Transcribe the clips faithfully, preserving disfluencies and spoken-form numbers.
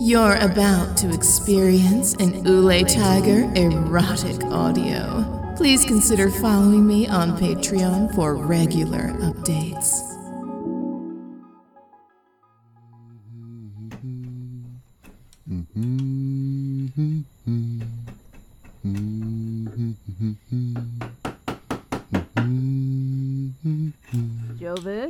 You're about to experience an Ule Tiger erotic audio. Please consider following me on Patreon for regular updates. Jovis?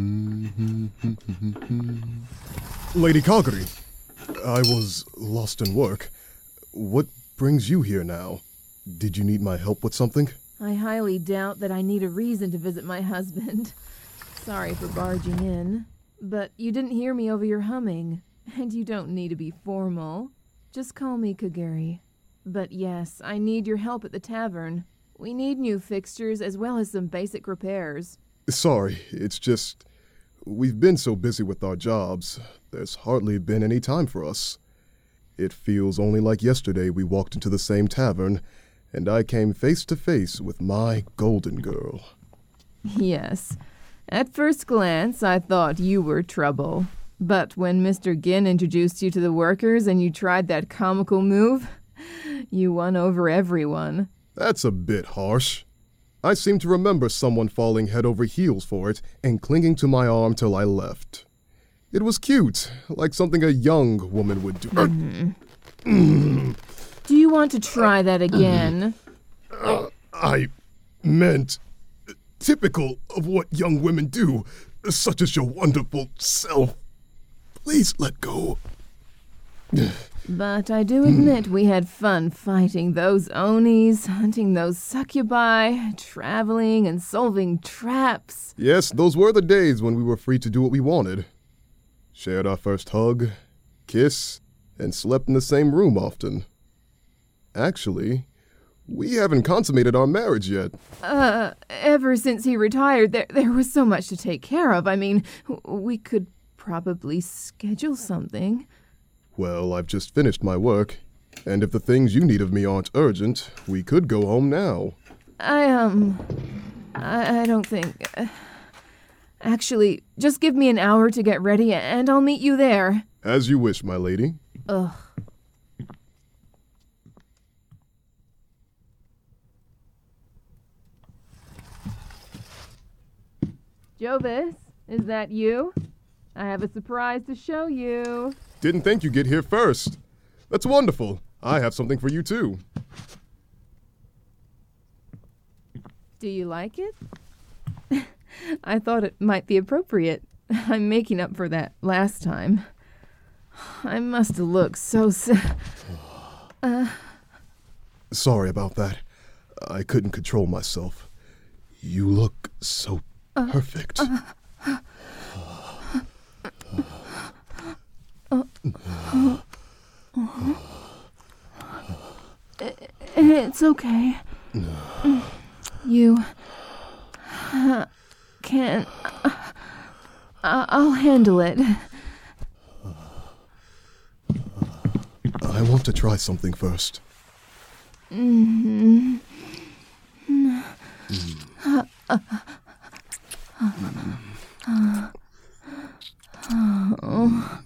Lady Calgary, I was lost in work. What brings you here now? Did you need my help with something? I highly doubt that I need a reason to visit my husband. Sorry for barging in, but you didn't hear me over your humming, and you don't need to be formal. Just call me Kaguri. But yes, I need your help at the tavern. We need new fixtures as well as some basic repairs. Sorry, it's just... we've been so busy with our jobs, there's hardly been any time for us. It feels only like yesterday we walked into the same tavern, and I came face to face with my golden girl. Yes. At first glance, I thought you were trouble. But when Mister Ginn introduced you to the workers and you tried that comical move, you won over everyone. That's a bit harsh. I seem to remember someone falling head over heels for it and clinging to my arm till I left. It was cute, like something a young woman would do. Mm-hmm. Do you want to try that again? Uh, I meant typical of what young women do, such as your wonderful self. Please let go. But I do admit we had fun fighting those Onis, hunting those succubi, traveling and solving traps. Yes, those were the days when we were free to do what we wanted. Shared our first hug, kiss, and slept in the same room often. Actually, we haven't consummated our marriage yet. Uh, ever since he retired, there, there was so much to take care of. I mean, we could probably schedule something. Well, I've just finished my work, and if the things you need of me aren't urgent, we could go home now. I, um, I, I don't think... Uh, actually, just give me an hour to get ready, and I'll meet you there. As you wish, my lady. Ugh. Jovis, is that you? I have a surprise to show you. Didn't think you'd get here first. That's wonderful. I have something for you, too. Do you like it? I thought it might be appropriate. I'm making up for that last time. I must have looked so sad. Uh, Sorry about that. I couldn't control myself. You look so uh, perfect. Uh, uh, uh, uh, uh, it's okay. You uh, can't. Uh, I'll handle it. I want to try something first. Mm-hmm. Mm. Uh, uh, uh, uh, oh.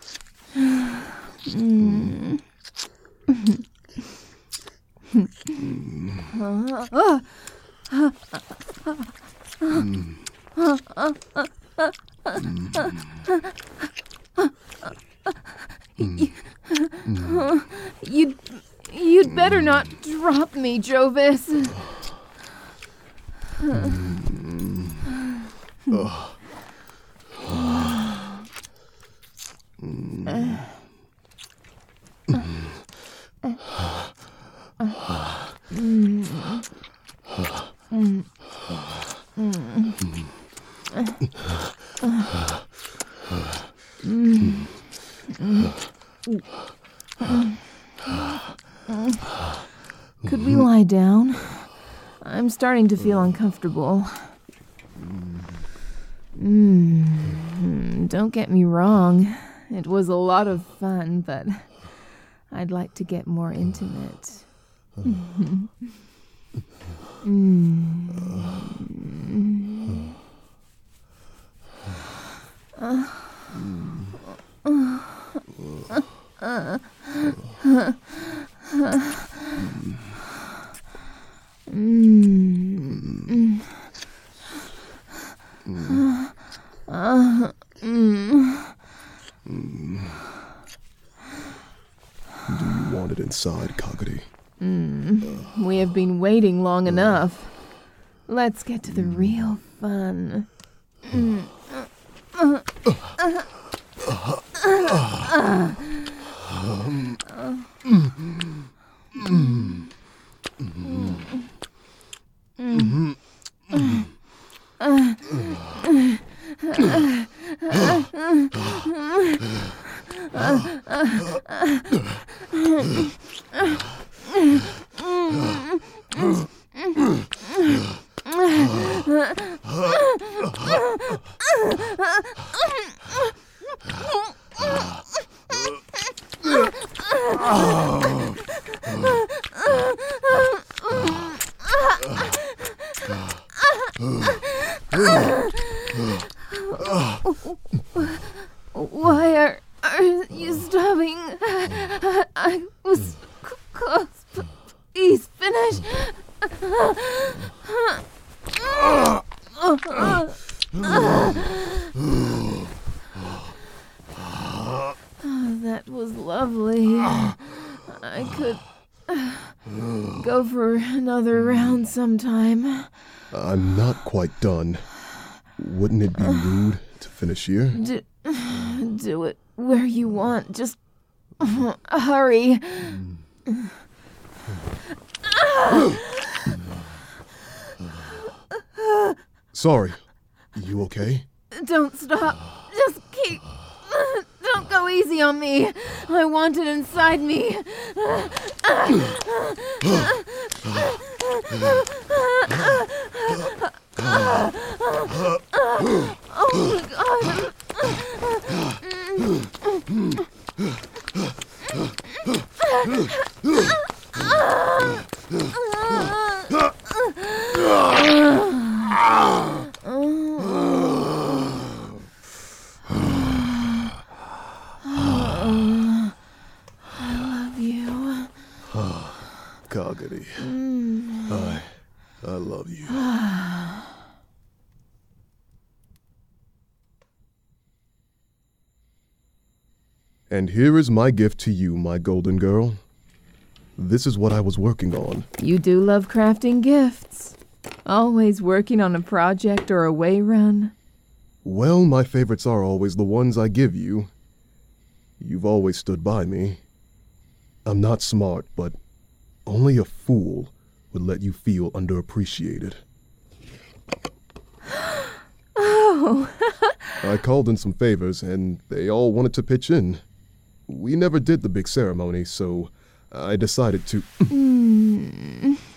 Mm. uh, uh, uh, uh, uh, uh, You'd, you'd better not drop me, Jovis. Oh. Could we lie down? I'm starting to feel uncomfortable. Mm, don't get me wrong. It was a lot of fun, but I'd like to get more intimate. Mm. Uh. Uh. Do you want it inside, Coggedy? Mm, we have been waiting long enough. Let's get to the real fun. Mm. Why are, are you stopping? I, I was c- close. Please finish. Oh, that was lovely. I could go for another round sometime. I'm not quite done. Wouldn't it be rude to finish here? Do, do it where you want. Just hurry. Sorry. You okay? Don't stop. Just keep... Don't go easy on me. I want it inside me. Oh my God. Coggedy. I, I love you. And here is my gift to you, my golden girl. This is what I was working on. You do love crafting gifts. Always working on a project or a way run. Well, my favorites are always the ones I give you. You've always stood by me. I'm not smart, but only a fool would let you feel underappreciated. Oh. I called in some favors, and they all wanted to pitch in. We never did the big ceremony, so I decided to... mm.